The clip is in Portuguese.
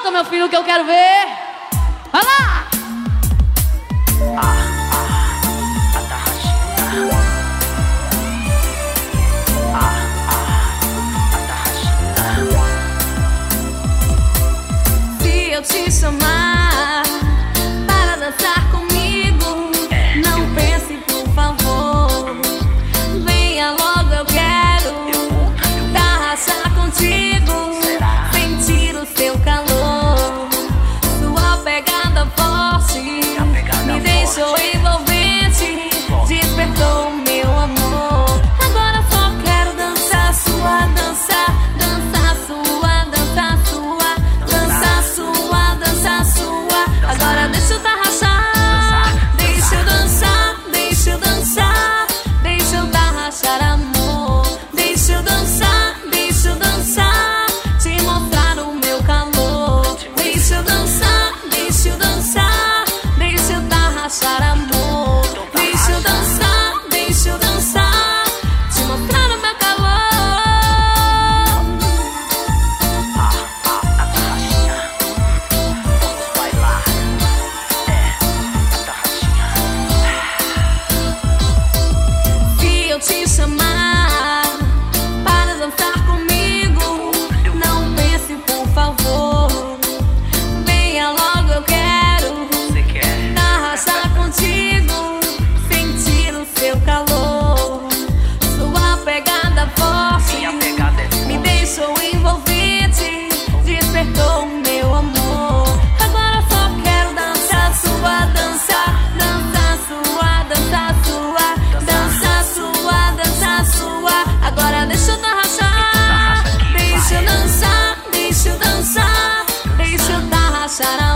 Solta, meu filho, que eu quero ver. Vai lá! Se eu te chamar para dançar comigo, não pense, por favor. Venha logo, eu quero tarraxar contigo, sentir o seu calor. Sua pegada forte me deixou envolvente, despertou meu amor. Agora só quero dançar sua dança, dançar sua, dançar sua, dançar sua, dançar sua. Agora deixa eu tarraxar, deixa eu dançar, deixa eu dançar, deixa eu tarraxar, amor. Deixa eu dançar, te mostrar o meu calor. Deixa eu dançar, deixa eu dançar, deixa eu tarraxar, amor. Deixa eu dançar, te mostrar o meu calor. Se eu te chamar para dançar comigo, não pense, por favor. Venha logo, eu quero tarraxar contigo, sentir o seu calor. Sua pegada forte me deixou envolvente, despertou meu amor. Agora só quero dançar sua dança, dançar sua, dançar sua, dançar sua, dançar sua. Agora deixa eu tarraxar, deixa eu dançar, deixa eu dançar, deixa eu tarraxar.